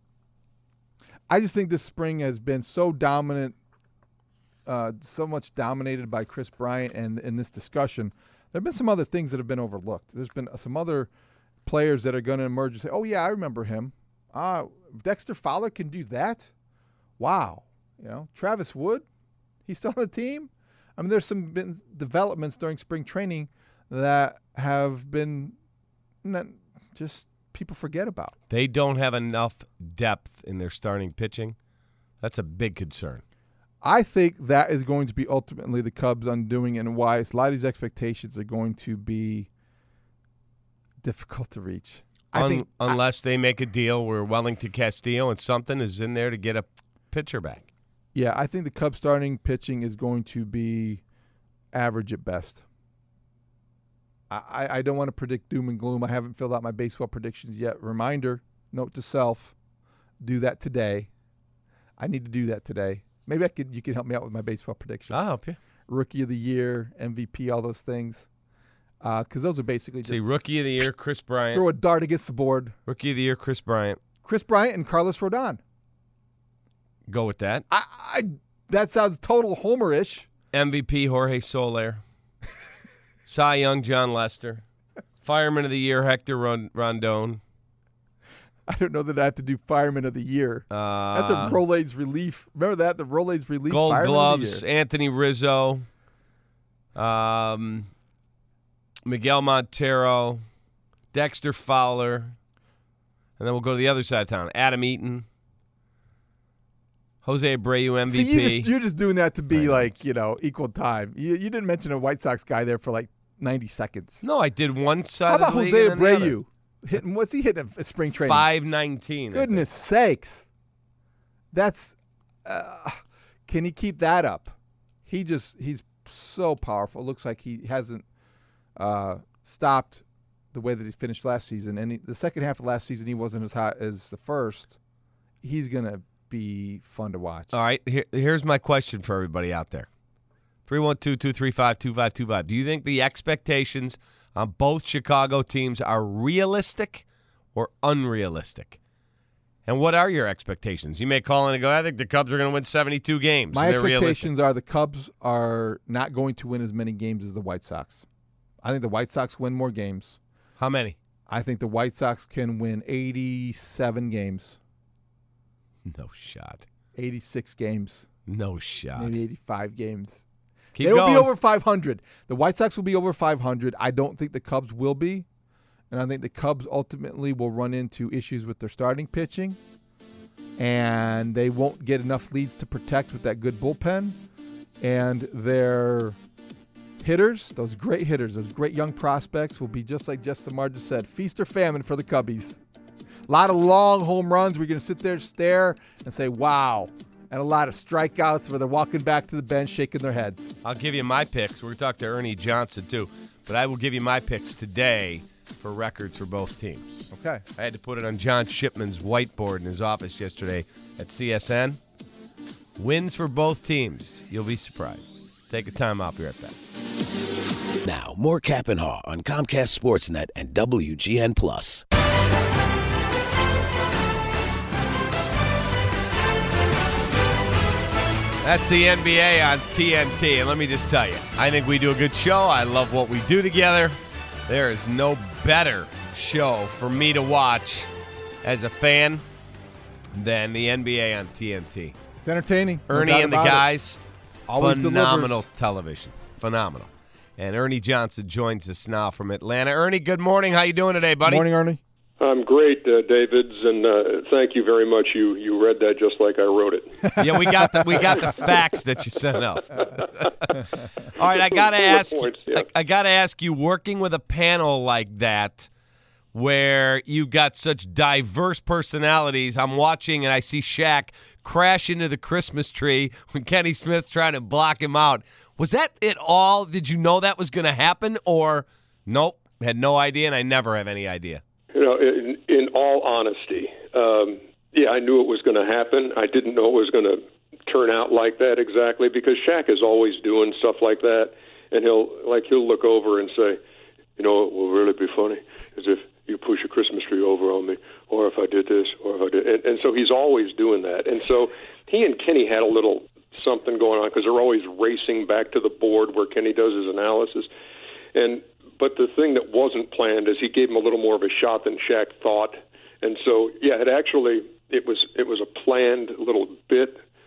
A: I just think this spring has been so dominant, uh, so much dominated by Kris Bryant and in this discussion. There have been some other things that have been overlooked. There's been some other players that are going to emerge and say, oh, yeah, I remember him. Uh, Dexter Fowler can do that? Wow. You know, Travis Wood, he's still on the team? I mean, there's some been developments during spring training that have been not just people forget about.
D: They don't have enough depth in their starting pitching. That's a big concern.
A: I think that is going to be ultimately the Cubs' undoing, and why a lot of these expectations are going to be difficult to reach. I
D: Un-
A: think
D: unless I, they make a deal where Wellington Castillo and something is in there to get a pitcher back.
A: Yeah, I think the Cubs' starting pitching is going to be average at best. I, I don't want to predict doom and gloom. I haven't filled out my baseball predictions yet. Reminder, note to self, do that today. I need to do that today. Maybe I could. You can help me out with my baseball predictions.
D: I'll help you.
A: Rookie of the year, M V P, all those things. Because uh, those are basically just.
D: See, Rookie of the Year, Chris Bryant.
A: Throw a dart against the board.
D: Rookie of the Year, Chris Bryant.
A: Chris Bryant and Carlos Rodon.
D: Go with that.
A: I, I that sounds total homer-ish.
D: M V P, Jorge Soler. Cy Young, John Lester. Fireman of the Year, Hector Rondon.
A: I don't know that I have to do Fireman of the Year.
D: Uh,
A: That's a Rolaids relief. Remember that? The Rolaids relief.
D: Gold
A: Fireman
D: Gloves,
A: of the Year.
D: Anthony Rizzo. Um, Miguel Montero. Dexter Fowler. And then we'll go to the other side of town. Adam Eaton. Jose Abreu, M V P.
A: See, you just, you're just doing that to be like, you know, equal time. You, you didn't mention a White Sox guy there for like ninety seconds.
D: No, I did one side
A: How about
D: of the league
A: Jose
D: and then the other.
A: Abreu? Hitting, what's he hitting at spring training?
D: five nineteen.
A: Goodness sakes. That's uh, can he keep that up? He just he's so powerful. It looks like he hasn't uh, stopped the way that he finished last season. And he, the second half of last season, he wasn't as hot as the first. He's going to be fun to watch.
D: All right, here, here's my question for everybody out there. three one two, two three five, two five two five. Do you think the expectations on both Chicago teams are realistic or unrealistic? And what are your expectations? You may call in and go, I think the Cubs are going to win seventy-two games.
A: My expectations
D: realistic.
A: are the Cubs are not going to win as many games as the White Sox. I think the White Sox win more games.
D: How many?
A: I think the White Sox can win eighty-seven games.
D: No shot.
A: eighty-six games.
D: No shot.
A: Maybe eighty-five games.
D: Keep
A: they will
D: going.
A: be over five hundred. The White Sox will be over five hundred. I don't think the Cubs will be. And I think the Cubs ultimately will run into issues with their starting pitching. And they won't get enough leads to protect with that good bullpen. And their hitters, those great hitters, those great young prospects will be just like Justin Martin said, feast or famine for the Cubbies. A lot of long home runs. We're going to sit there, stare, and say, wow. And a lot of strikeouts where they're walking back to the bench, shaking their heads.
D: I'll give you my picks. We're going to talk to Ernie Johnson, too. But I will give you my picks today for records for both teams.
A: Okay.
D: I had to put it on John Shipman's whiteboard in his office yesterday at C S N. Wins for both teams. You'll be surprised. Take a time. I'll be right back.
H: Now, more Cap and Haw on Comcast Sportsnet and W G N Plus.
D: That's the N B A on T N T, and let me just tell you, I think we do a good show. I love what we do together. There is no better show for me to watch as a fan than the N B A on T N T.
A: It's entertaining. No
D: Ernie
A: doubt
D: and the
A: about it.
D: guys,
A: Always
D: phenomenal
A: delivers.
D: television. Phenomenal. And Ernie Johnson joins us now from Atlanta. Ernie, good morning. How you doing today, buddy?
A: Morning, Ernie.
L: I'm great, uh, Davids, and uh, thank you very much. You you read that just like I wrote it.
D: Yeah, we got the we got the facts that you sent out. All right, I gotta
L: Bullet
D: ask.
L: points, yeah.
D: I, I gotta ask you, working with a panel like that, where you've got such diverse personalities. I'm watching and I see Shaq crash into the Christmas tree when Kenny Smith's trying to block him out. Was that it all? Did you know that was going to happen, or nope, had no idea, and I never have any idea?
L: You know, in, in all honesty, um, yeah, I knew it was going to happen. I didn't know it was going to turn out like that exactly, because Shaq is always doing stuff like that, and he'll like he'll look over and say, you know, it will really be funny is if you push a Christmas tree over on me, or if I did this, or if I did, and, and so he's always doing that, and so he and Kenny had a little something going on because they're always racing back to the board where Kenny does his analysis, and. But the thing that wasn't planned is he gave him a little more of a shot than Shaq thought, and so yeah, it actually it was it was a planned little bit,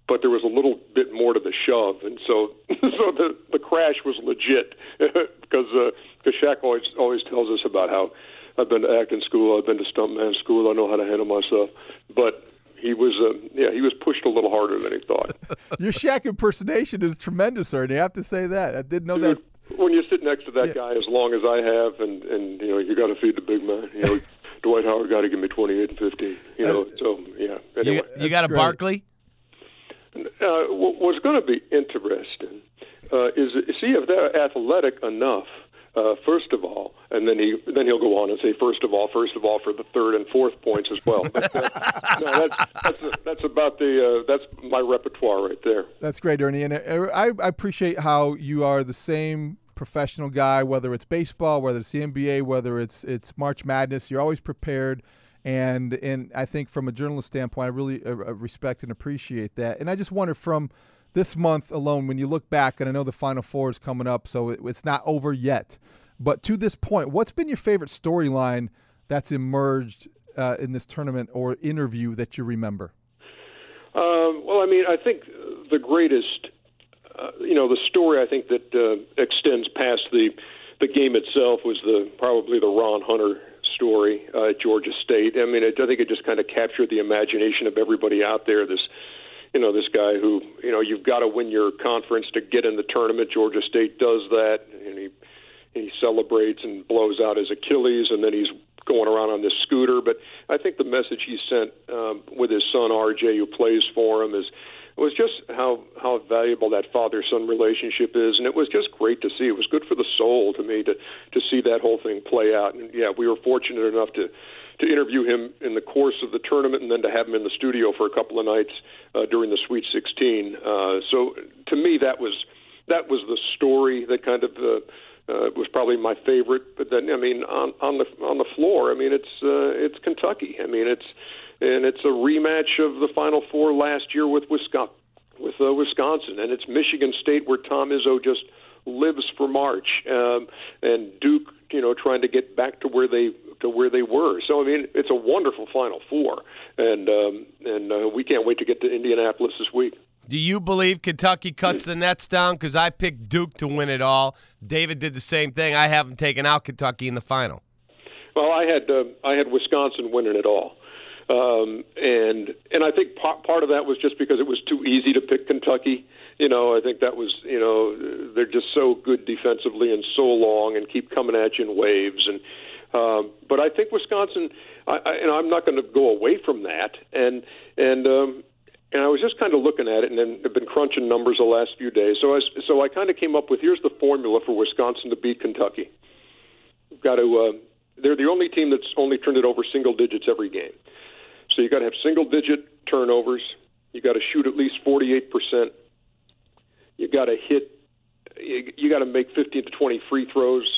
L: but there was a little bit more to the shove, and so so the the crash was legit because uh, because Shaq always always tells us about how I've been to acting school, I've been to stuntman school, I know how to handle myself, but he was uh, yeah he was pushed a little harder than he thought.
A: Your Shaq impersonation is tremendous, Ernie. I have to say that. I didn't know
L: Dude,
A: that.
L: When you sit next to that
A: yeah.
L: guy as long as I have, and and you know you got to feed the big man, you know. Dwight Howard got to give me twenty-eight and fifteen. You know, uh, so yeah. Anyway,
D: you, you got a great. Barkley?
L: Uh, what's going to be interesting uh, is see if they're athletic enough. Uh, first of all, and then he then he'll go on and say, first of all, first of all, for the third and fourth points as well. But, uh, no, that's that's, that's about the uh, that's my repertoire right there.
A: That's great, Ernie, and I, I appreciate how you are the same professional guy, whether it's baseball, whether it's the N B A, whether it's it's March Madness. You're always prepared, and and I think from a journalist standpoint, I really uh, respect and appreciate that. And I just wonder, from this month alone, when you look back, and I know the Final Four is coming up, so it, it's not over yet, but to this point, what's been your favorite storyline that's emerged uh, in this tournament or interview that you remember?
L: Um, well, I mean, I think the greatest. Uh, you know, the story I think that uh, extends past the the game itself was the probably the Ron Hunter story uh, at Georgia State. I mean, it, I think it just kind of captured the imagination of everybody out there. This, you know, this guy who, you know, you've got to win your conference to get in the tournament. Georgia State does that, and he he celebrates and blows out his Achilles, and then he's going around on this scooter. But I think the message he sent um, with his son R J, who plays for him, is. It was just how, how valuable that father-son relationship is, and it was just great to see. It was good for the soul to me to, to see that whole thing play out. And, yeah, we were fortunate enough to, to interview him in the course of the tournament and then to have him in the studio for a couple of nights uh, during the Sweet sixteen. Uh, so to me, that was that was the story that kind of uh, uh, was probably my favorite. But then, I mean, on, on, the, on the floor, I mean, it's uh, it's Kentucky. I mean, it's... And it's a rematch of the Final Four last year with Wisconsin, with uh, Wisconsin, and it's Michigan State where Tom Izzo just lives for March, um, and Duke, you know, trying to get back to where they to where they were. So I mean, it's a wonderful Final Four, and um, and uh, we can't wait to get to Indianapolis this week.
D: Do you believe Kentucky cuts the nets down? Because I picked Duke to win it all. David did the same thing. I haven't taken out Kentucky in the final.
L: Well, I had uh, I had Wisconsin winning it all. Um, and and I think part, part of that was just because it was too easy to pick Kentucky. You know, I think that was, you know, they're just so good defensively and so long and keep coming at you in waves. And um, but I think Wisconsin, I, I, you know, I'm not going to go away from that. And and um, and I was just kind of looking at it, and then I've been crunching numbers the last few days. So I so I kind of came up with, here's the formula for Wisconsin to beat Kentucky. We've got to. Uh, they're the only team that's only turned it over single digits every game. So you got to have single-digit turnovers. You got to shoot at least forty-eight percent. You got to hit. You, you got to make fifteen to twenty free throws,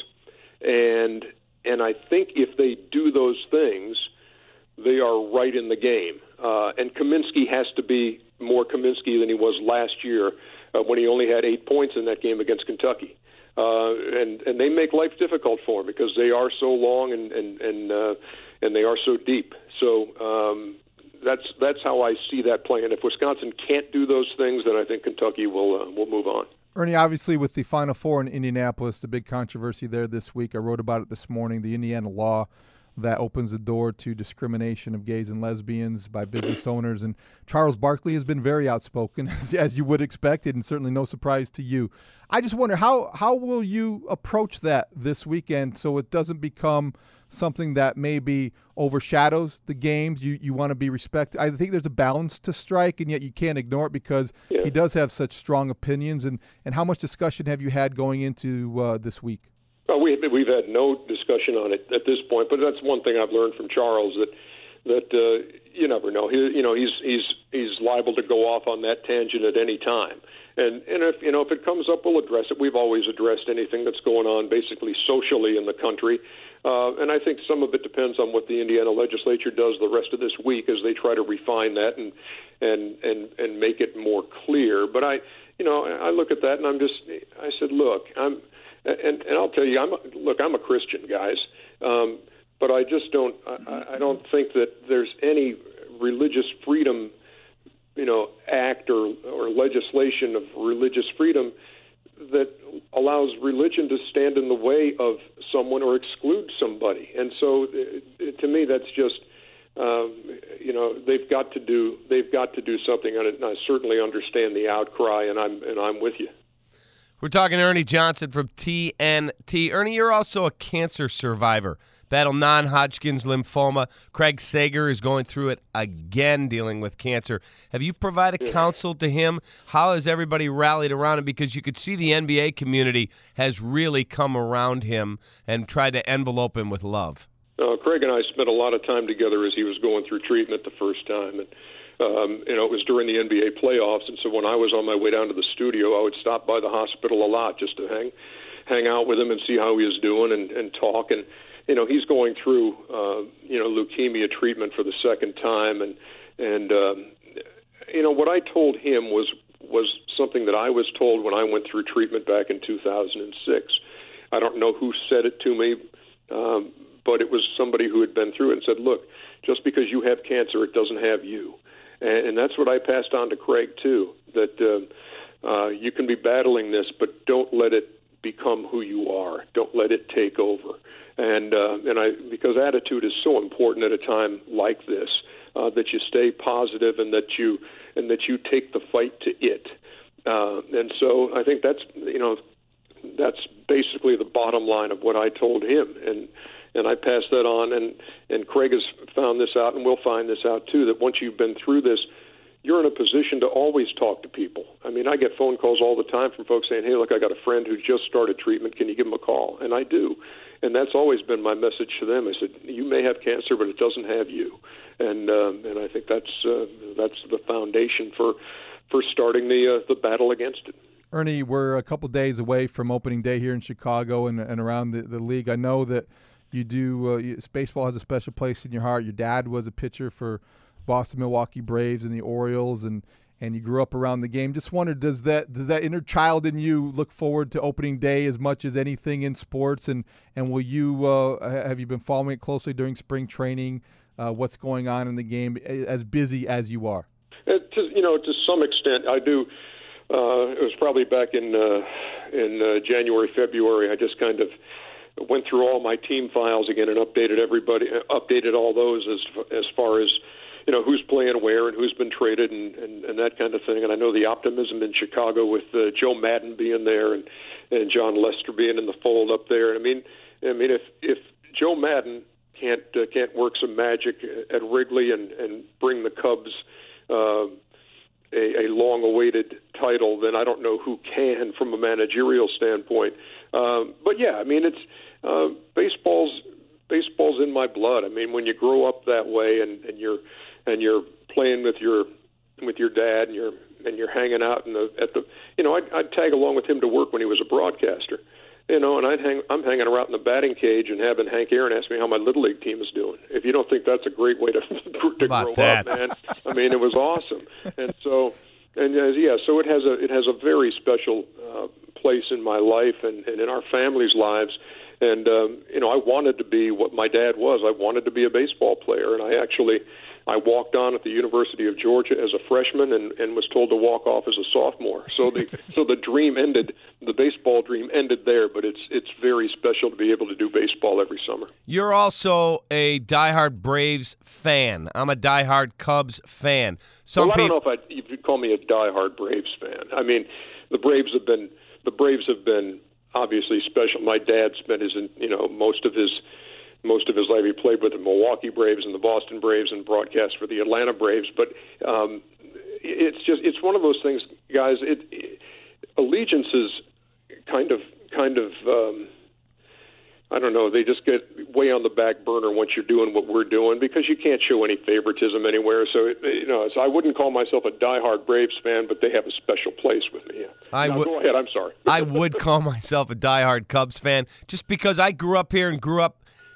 L: and and I think if they do those things, they are right in the game. Uh, and Kaminsky has to be more Kaminsky than he was last year uh, when he only had eight points in that game against Kentucky. Uh, and and they make life difficult for him because they are so long and and and uh, and they are so deep. So um, that's that's how I see that playing. If Wisconsin can't do those things, then I think Kentucky will uh, will move on.
A: Ernie, obviously with the Final Four in Indianapolis, the big controversy there this week. I wrote about it this morning. The Indiana law that opens the door to discrimination of gays and lesbians by business owners. And Charles Barkley has been very outspoken, as, as you would expect, and certainly no surprise to you. I just wonder, how how will you approach that this weekend so it doesn't become something that maybe overshadows the games? You you want to be respected. I think there's a balance to strike, and yet you can't ignore it because yeah. he does have such strong opinions. And, and how much discussion have you had going into uh, this week?
L: Well, we, we've had no discussion on it at this point, but that's one thing I've learned from Charles, that that uh, you never know. He, you know, he's he's he's liable to go off on that tangent at any time. And and if you know if it comes up, we'll address it. We've always addressed anything that's going on basically socially in the country. Uh, and I think some of it depends on what the Indiana legislature does the rest of this week as they try to refine that and and and and make it more clear. But I, you know, I look at that and I'm just, I said, look, I'm. And, and I'll tell you, I'm a, look, I'm a Christian, guys, um, but I just don't. I, I don't think that there's any religious freedom you know, act or or legislation of religious freedom that allows religion to stand in the way of someone or exclude somebody. And so, uh, to me, that's just, um, you know, they've got to do they've got to do something. And I certainly understand the outcry, and I'm and I'm with you.
D: We're talking to Ernie Johnson from T N T. Ernie, you're also a cancer survivor. Battle non-Hodgkin's lymphoma. Craig Sager is going through it again, dealing with cancer. Have you provided yeah. counsel to him? How has everybody rallied around him? Because you could see the N B A community has really come around him and tried to envelope him with love.
L: Uh, Craig and I spent a lot of time together as he was going through treatment the first time. And um, you know, it was during the N B A playoffs, and so when I was on my way down to the studio, I would stop by the hospital a lot just to hang hang out with him and see how he was doing and, and talk. And you know, he's going through, uh, you know, leukemia treatment for the second time. And, and um, you know, what I told him was was something that I was told when I went through treatment back in two thousand six. I don't know who said it to me, um, but it was somebody who had been through it and said, look, just because you have cancer, it doesn't have you. And, and that's what I passed on to Craig, too, that uh, uh, you can be battling this, but don't let it become who you are. Don't let it take over. And uh, and I because attitude is so important at a time like this, uh, that you stay positive and that you and that you take the fight to it. Uh, and so I think that's you know that's basically the bottom line of what I told him. And and I passed that on. And and Craig has found this out, and we'll find this out too. That once you've been through this, you're in a position to always talk to people. I mean, I get phone calls all the time from folks saying, hey, look, I got a friend who just started treatment. Can you give him a call? And I do. And that's always been my message to them. I said, you may have cancer, but it doesn't have you. And um, and I think that's uh, that's the foundation for for starting the uh, the battle against it.
A: Ernie, we're a couple days away from opening day here in Chicago and, and around the, the league. I know that you do uh, you, baseball has a special place in your heart. Your dad was a pitcher for Boston, Milwaukee Braves, and the Orioles, and and you grew up around the game. Just wondered, does that does that inner child in you look forward to opening day as much as anything in sports? And and will you uh, have you been following it closely during spring training? Uh, what's going on in the game, as busy as you are?
L: It, to, you know, to some extent, I do. Uh, it was probably back in uh, in uh, January, February. I just kind of went through all my team files again and updated everybody, updated all those as as far as, you know, who's playing where and who's been traded and, and, and that kind of thing. And I know the optimism in Chicago with uh, Joe Madden being there and, and John Lester being in the fold up there. And I mean, I mean, if if Joe Madden can't uh, can't work some magic at Wrigley and, and bring the Cubs uh, a, a long-awaited title, then I don't know who can from a managerial standpoint. Um, but yeah, I mean, it's uh, baseball's baseball's in my blood. I mean, when you grow up that way and, and you're and you're playing with your with your dad and you're and you're hanging out in the at the you know I'd, I'd tag along with him to work when he was a broadcaster, you know, and I'd hang I'm hanging around in the batting cage and having Hank Aaron ask me how my little league team is doing. If you don't think that's a great way to to grow
D: that?
L: up, man, I mean, it was awesome. And so and uh, yeah, so it has a it has a very special uh, place in my life and, and in our family's lives. And um, you know, I wanted to be what my dad was. I wanted to be a baseball player, and I actually. I walked on at the University of Georgia as a freshman and, and was told to walk off as a sophomore. So the so the dream ended, the baseball dream ended there, but it's it's very special to be able to do baseball every summer.
D: You're also a diehard Braves fan. I'm a diehard Cubs fan. Some
L: well, I don't
D: people...
L: know if I'd, you could call me a diehard Braves fan. I mean, the Braves have been the Braves have been obviously special. My dad spent his you know most of his Most of his life he played with the Milwaukee Braves and the Boston Braves and broadcast for the Atlanta Braves. But um, it's just it's one of those things, guys. It, it allegiances kind of kind of um, I don't know. They just get way on the back burner once you're doing what we're doing because you can't show any favoritism anywhere. So it, you know, so I wouldn't call myself a diehard Braves fan, but they have a special place with me. Yeah.
D: I
L: now,
D: would,
L: go ahead. I'm sorry.
D: I would call myself a diehard Cubs fan just because I grew up here and grew up.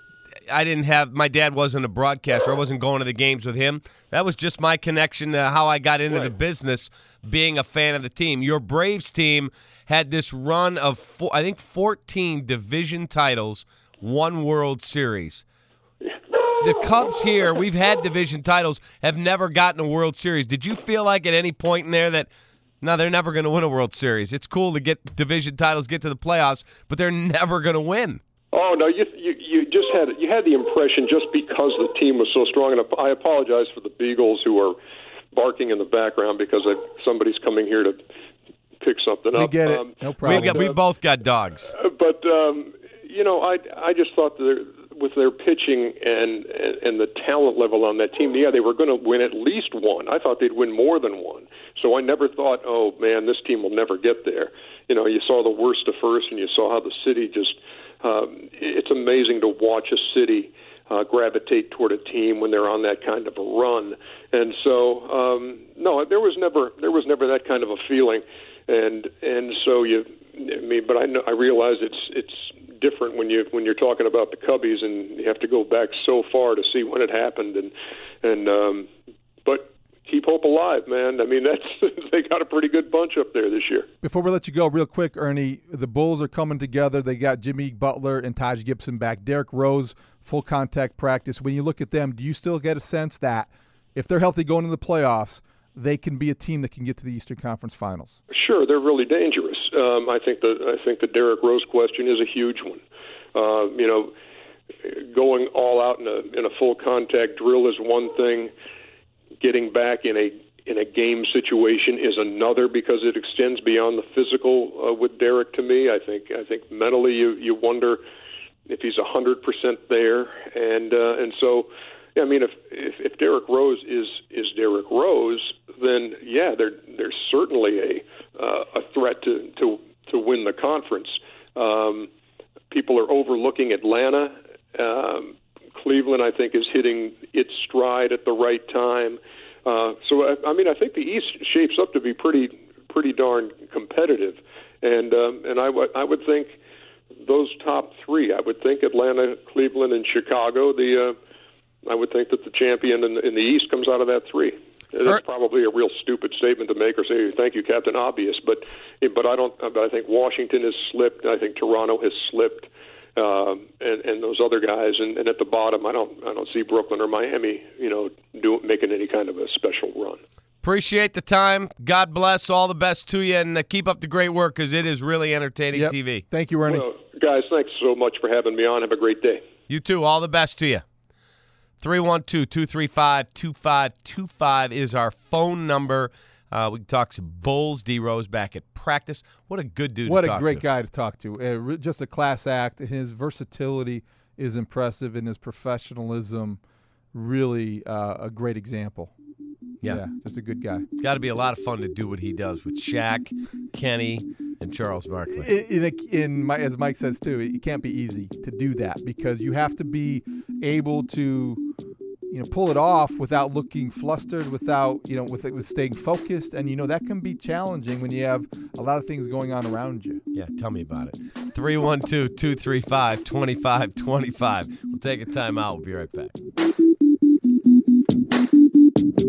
D: I didn't have, my dad wasn't a broadcaster. I wasn't going to the games with him. That was just my connection to how I got into right. the business, being a fan of the team. Your Braves team had this run of, four, I think, fourteen division titles, one World Series. the Cubs here, we've had division titles, have never gotten a World Series. Did you feel like at any point in there that, no, they're never going to win a World Series? It's cool to get division titles, get to the playoffs, but they're never going to win.
L: Oh no, you, you you just had you had the impression just because the team was so strong. And I apologize for the Beagles who are barking in the background because I, somebody's coming here to pick something up.
A: We get it,
L: um,
A: no problem.
D: We've got, we both got dogs.
L: But um, you know, I I just thought that with their pitching and, and and the talent level on that team, yeah, they were going to win at least one. I thought they'd win more than one. So I never thought, oh man, this team will never get there. You know, you saw the worst of first, and you saw how the city just. Um, it's amazing to watch a city uh, gravitate toward a team when they're on that kind of a run. And so, um, no, there was never there was never that kind of a feeling. And and so you, I mean, but I know, I realize it's it's different when you when you're talking about the Cubbies, and you have to go back so far to see when it happened. And and um, but. Keep hope alive, man. I mean, that's they got a pretty good bunch up there this year.
A: Before we let you go, real quick, Ernie, the Bulls are coming together. They got Jimmy Butler and Taj Gibson back. Derrick Rose, full contact practice. When you look at them, do you still get a sense that if they're healthy going into the playoffs, they can be a team that can get to the Eastern Conference Finals?
L: Sure, they're really dangerous. Um, I think the I think the Derrick Rose question is a huge one. Uh, you know, going all out in a in a full contact drill is one thing. Getting back in a in a game situation is another, because it extends beyond the physical uh, with Derrick. To me, I think I think mentally you you wonder if he's a hundred percent there, and uh, and so I mean if, if if Derrick Rose is is Derrick Rose, then yeah, there there's certainly a uh, a threat to to to win the conference. Um, people are overlooking Atlanta. Um, Cleveland, I think, is hitting its stride at the right time. Uh, so, I, I mean, I think the East shapes up to be pretty, pretty darn competitive. And um, and I, w- I would think those top three. I would think Atlanta, Cleveland, and Chicago. The uh, I would think that the champion in the, in the East comes out of that three. That's probably a real stupid statement to make, or say thank you, Captain Obvious. But but I don't. But I think Washington has slipped. I think Toronto has slipped. Um, and, and those other guys, and, and at the bottom, I don't, I don't see Brooklyn or Miami, you know, do, making any kind of a special run.
D: Appreciate the time. God bless. All the best to you, and uh, keep up the great work, because it is really entertaining
A: yep.
D: T V.
A: Thank you, Ernie.
L: Well, guys, thanks so much for having me on. Have a great day.
D: You too. All the best to you. three one two, two three five, two five two five is our phone number. Uh, we can talk some Bulls. D Rose back at practice. What a good dude
A: what
D: to talk to.
A: What a great guy to talk to. Uh, just a class act. His versatility is impressive, and his professionalism, really uh, a great example.
D: Yeah.
A: yeah. Just a good guy.
D: It's got to be a lot of fun to do what he does with Shaq, Kenny, and Charles Barkley.
A: In, in, a, in my, as Mike says, too, it can't be easy to do that, because you have to be able to – you know, pull it off without looking flustered, without, you know, with it with staying focused. And, you know, that can be challenging when you have a lot of things going on around you.
D: Yeah, tell me about it. three one two, two three five, two five two five. We'll take a time out. We'll be right back.